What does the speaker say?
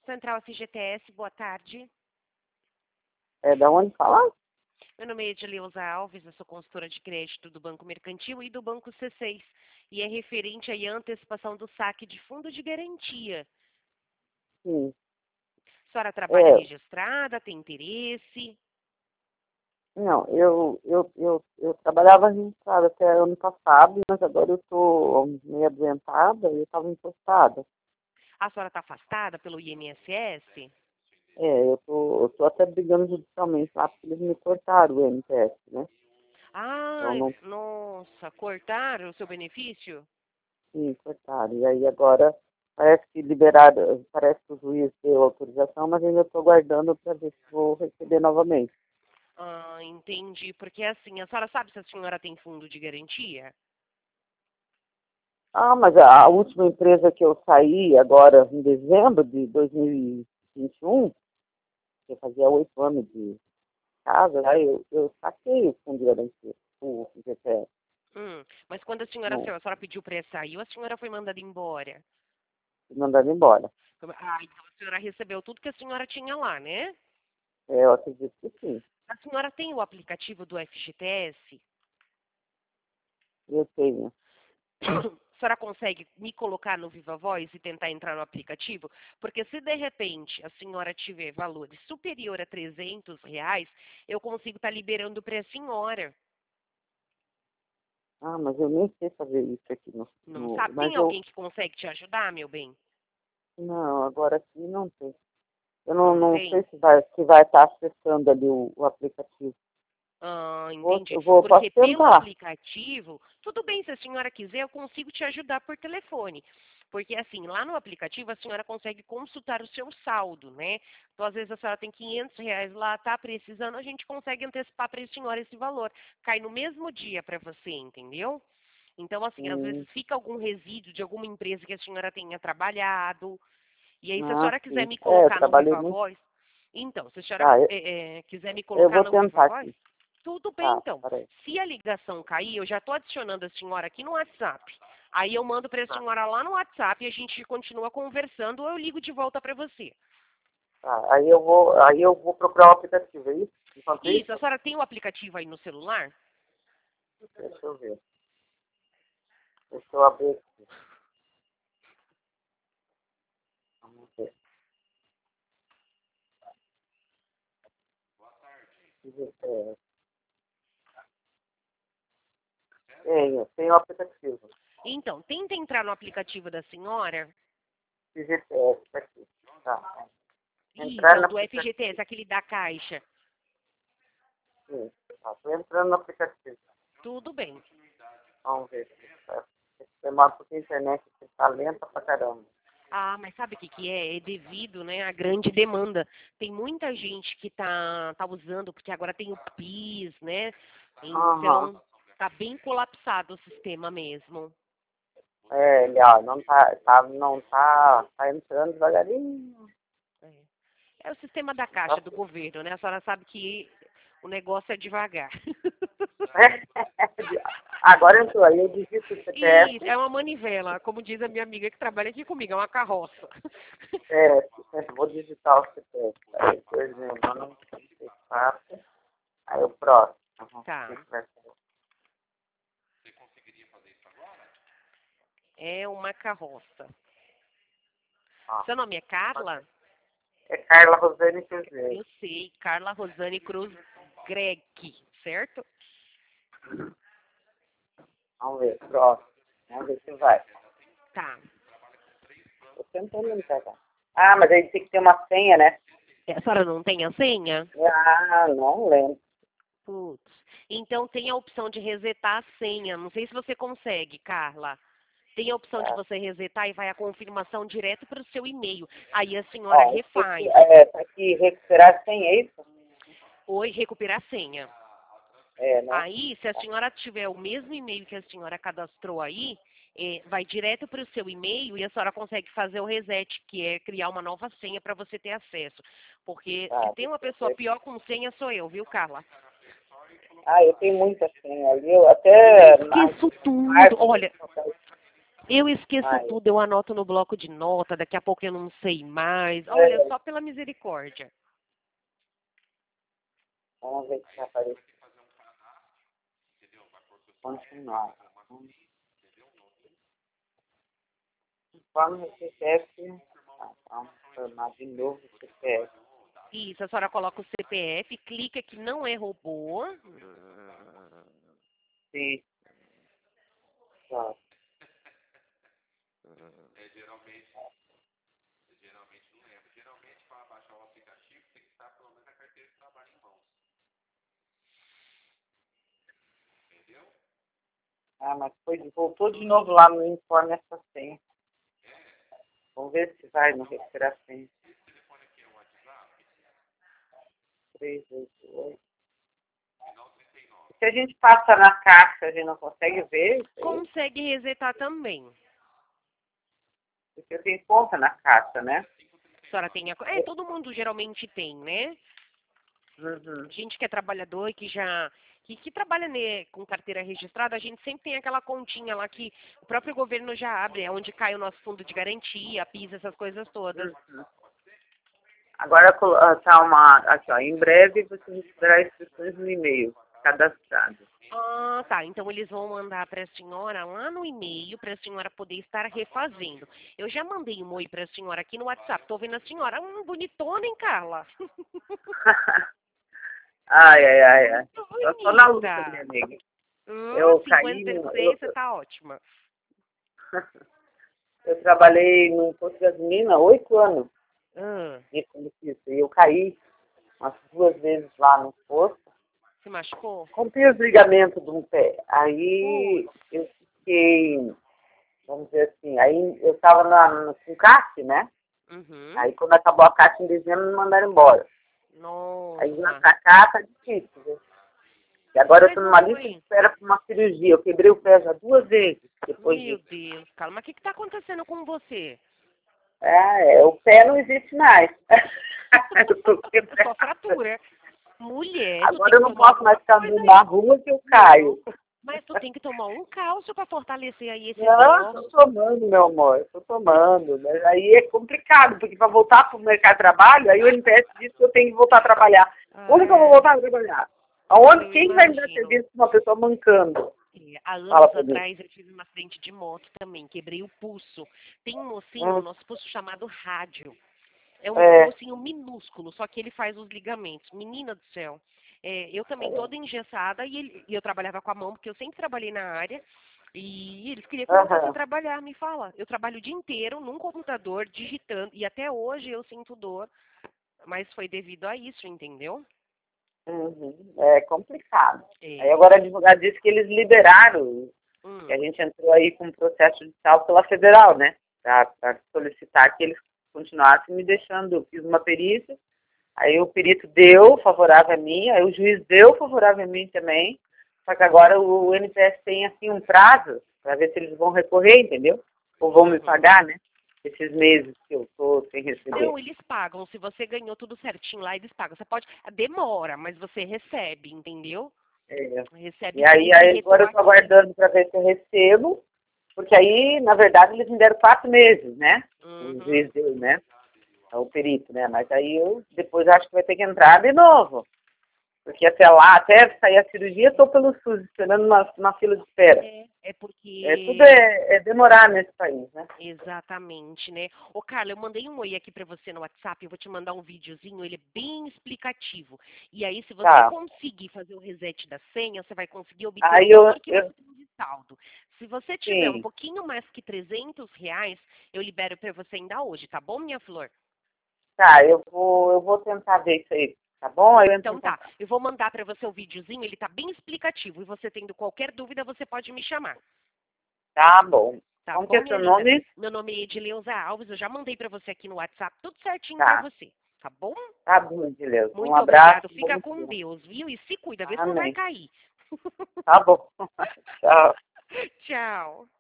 Central FGTS, boa tarde. É da onde falar? Meu nome é Edileuza Alves, eu sou consultora de crédito do Banco Mercantil e do Banco C6. E é referente aí à antecipação do saque de fundo de garantia. Sim. A senhora trabalha É, registrada, tem interesse? não, eu trabalhava registrada até ano passado, mas agora eu estou meio adoentada e eu estava encostada. A senhora está afastada pelo INSS? Eu tô até brigando judicialmente lá porque eles me cortaram o MTS, né? Ah, Eu não nossa, cortaram o seu benefício? tinha cortado. E aí agora parece que liberaram, parece que o juiz deu autorização, mas ainda estou aguardando para ver se vou receber novamente. Ah, entendi. Porque assim, a senhora sabe se a senhora tem fundo de garantia? Ah, mas a última empresa que eu saí agora em dezembro de 2021, que fazia 8 anos de casa, aí eu saquei o fundo de garantia, o FGTS. Mas quando a senhora Não, saiu, a senhora pediu para sair ou a senhora foi mandada embora? fui mandado embora. Ah, então a senhora recebeu tudo que a senhora tinha lá, né? Eu acredito que sim. A senhora tem o aplicativo do FGTS? Eu tenho. A senhora consegue me colocar no Viva Voz e tentar entrar no aplicativo? Porque se de repente a senhora tiver valores superior a R$ 300, eu consigo estar liberando para a senhora. Ah, mas eu nem sei fazer isso aqui Não sabe? Tem mas eu, alguém que consegue te ajudar, meu bem? não, agora aqui não tem. Eu Não não sei tem? se vai estar acessando ali o aplicativo. Ah, Vou, entendi. eu vou, Porque posso pelo tentar. aplicativo, tudo bem, se a senhora quiser, eu consigo te ajudar por telefone. Porque assim, lá no aplicativo a senhora consegue consultar o seu saldo, né? Então, às vezes a senhora tem R$ 500 lá, tá precisando, a gente consegue antecipar para a senhora esse valor. Cai no mesmo dia para você, entendeu? Então, assim, às Hum, vezes fica algum resíduo de alguma empresa que a senhora tenha trabalhado. E aí, se a ah, senhora quiser sim. me Eu colocar no trabalhei Viva muito. Voz, então, se a senhora Tá, quiser me eu colocar vou no Viva tentar Voz, aqui. tudo bem, Tá, então. peraí. Se a ligação cair, eu já estou adicionando a senhora aqui no WhatsApp. Aí eu mando para a Tá, senhora lá no WhatsApp e a gente continua conversando ou eu ligo de volta para você. tá. Aí eu vou procurar o aplicativo, é isso? Enquanto Isso, a isso, senhora tem o aplicativo aí no celular? deixa eu ver. Deixa eu abrir aqui. Vamos ver. FGTS. Tenho o aplicativo. Então, tenta entrar no aplicativo da senhora. FGTS, tá aqui. Tá. Isso, Entrar é o no do aplicativo. FGTS, aquele da Caixa. Sim. Tá, tô entrando no aplicativo. Tudo bem. Vamos ver se tá. Demora porque a internet está lenta pra caramba. Ah, mas sabe o que que é? É devido, né, à grande demanda. Tem muita gente que tá usando, porque agora tem o PIS, né? Aham. Então, tá bem colapsado o sistema mesmo. Ele, ó, não tá entrando devagarinho. É. É o sistema da Tá. Caixa do governo, né? A senhora sabe que o negócio é devagar. Agora entrou, aí eu digito o Isso, CPF, é uma manivela, como diz a minha amiga que trabalha aqui comigo, é uma carroça. vou digitar o CPF. Aí, 2094, aí o próximo. Uhum. Tá. Esse vai ser. É uma carroça. Ó, Seu nome é Carla? é Carla Rosane Cruzeiro. Eu sei, Carla Rosane Cruz Greg, certo? Vamos ver, próximo. Vamos ver se vai. Tá. Tô tentando me pegar. Ah, mas aí tem que ter uma senha, né? A senhora não tem a senha? Ah, não lembro. Putz. Então tem a opção de resetar a senha. Não sei se você consegue, Carla. Tem a opção de Tá. você resetar e vai a confirmação direto para o seu e-mail. Aí a senhora Ó, esse aqui, refaz. tá aqui recuperar a senha, é isso? Oi, recuperar a senha. É, né? Aí, se a senhora tiver o mesmo e-mail que a senhora cadastrou aí, vai direto para o seu e-mail e a senhora consegue fazer o reset, que é criar uma nova senha para você ter acesso. Porque se Tá, tem deixa uma eu pessoa ver. pior com senha, sou eu, viu, Carla? Ah, eu tenho muita senha ali. Eu Eu até esqueço tudo. marco. Olha, Eu esqueço Ai, tudo, eu anoto no bloco de nota, daqui a pouco eu não sei mais. Olha, só pela misericórdia. vamos ver se aparece. Continuar. Informe o CPF. Vamos formar de novo o CPF. Isso, a senhora coloca o CPF, clica que não é robô. Sim. Tá. Ah, mas voltou de novo lá no informe essa senha. Vamos ver se vai no recuperar a senha. 388. Se a gente passa na caixa, a gente não consegue ver isso aí, Consegue resetar também. porque eu tenho conta na caixa, né? A senhora tem todo mundo geralmente tem, né? Uhum. Gente que é trabalhador e que já que trabalha com carteira registrada, a gente sempre tem aquela continha lá que o próprio governo já abre, é onde cai o nosso fundo de garantia, PIS, essas coisas todas. Uhum. Agora tá aqui, ó, em breve você receberá instruções no e-mail cadastrado. Ah, tá. Então eles vão mandar para a senhora lá no e-mail para a senhora poder estar refazendo. Eu já mandei um oi para a senhora aqui no WhatsApp. Tô vendo a senhora, bonitona, hein, Carla? Ai, ai, ai, ai. Muito Eu tô na luta, bonita. minha amiga. Eu caí, 56, você tá ótima. eu trabalhei num posto de gasolina há 8 anos. Ah, E eu caí umas 2 vezes lá no posto. se machucou? Rompi os ligamentos de um pé. Aí Putz. eu fiquei, vamos dizer assim, aí eu estava com CAT, né? Uhum. Aí quando acabou a CAT em dezembro, me mandaram embora. Aí lá Nossa. pra cá tá difícil, viu? E agora eu Mas, tô numa lista de oi. espera para uma cirurgia. Eu quebrei o pé já 2 vezes depois Meu disso. Deus, Carla. Mas o que tá acontecendo com você? O pé não existe mais. Eu tô Só quebrada. fratura. Mulher, tu tem Agora eu que não tomar posso alguma mais ficar coisa andando na aí. rua que eu Não. caio. Mas tu tem que tomar um cálcio para fortalecer aí esses Não, estou ossos. tomando, meu amor, estou tomando. Mas aí é complicado, porque para voltar para o mercado de trabalho, aí o NPS diz que eu tenho que voltar a trabalhar. Ah, Onde que eu vou é. voltar a trabalhar? Não, Aonde? eu Quem vai me dar imagino. serviço para uma pessoa mancando? Há Fala anos para mim. atrás eu tive um acidente de moto também, quebrei o pulso. Tem um mocinho no Hum, nosso pulso chamado rádio. É um É, mocinho minúsculo, só que ele faz os ligamentos. Menina do céu. Eu também toda engessada e eu trabalhava com a mão, porque eu sempre trabalhei na área. E eles queriam que eu voltasse a aham, trabalhar, me fala. Eu trabalho o dia inteiro num computador, digitando, e até hoje eu sinto dor, mas foi devido a isso, entendeu? é complicado. Aí É. agora a advogada disse que eles liberaram, que Hum, a gente entrou aí com um processo judicial pela federal, né? Para solicitar que eles continuassem me deixando. Eu fiz uma perícia. Aí o perito deu favorável a mim, aí o juiz deu favorável a mim também. Só que agora o NPS tem assim um prazo para ver se eles vão recorrer, entendeu? Ou vão me uhum. pagar, né? Esses meses que eu estou sem receber. Não, eles pagam. Se você ganhou tudo certinho lá, eles pagam. Você pode. Demora, mas você recebe, entendeu? É. Recebe E sim aí, esse agora eu estou retroativo. aguardando para ver se eu recebo, porque aí, na verdade, eles me deram 4 meses, né? O Uhum. juiz deu, né? O perito, né? Mas aí eu depois acho que vai ter que entrar de novo. Porque até lá, até sair a cirurgia, estou pelo SUS, esperando uma fila de espera. É Tudo porque. é demorar nesse país, né? Exatamente, né? Ô, Carla, eu mandei um oi aqui pra você no WhatsApp, eu vou te mandar um videozinho, ele é bem explicativo. E aí, se você Tá. conseguir fazer o reset da senha, você vai conseguir obter o Aí valor que você tem de saldo. Se você tiver um sim. pouquinho mais que R$ 300, eu libero pra você ainda hoje, tá bom, minha flor? Tá, eu vou tentar ver isso aí, tá bom? Aí eu entro em Então tá, contato. eu vou mandar pra você o videozinho, ele tá bem explicativo. E você tendo qualquer dúvida, você pode me chamar. Tá bom. Tá Como que bom, é seu minha linda? nome? Meu nome é Edileuza Alves, eu já mandei pra você aqui no WhatsApp, tudo certinho pra Tá. você, tá bom? Tá bom, Edileuza. Um Muito abraço, obrigado. Fica bom com dia. Deus, viu? E se cuida, vê se não vai Amém. cair. Tá bom. Tchau. Tchau.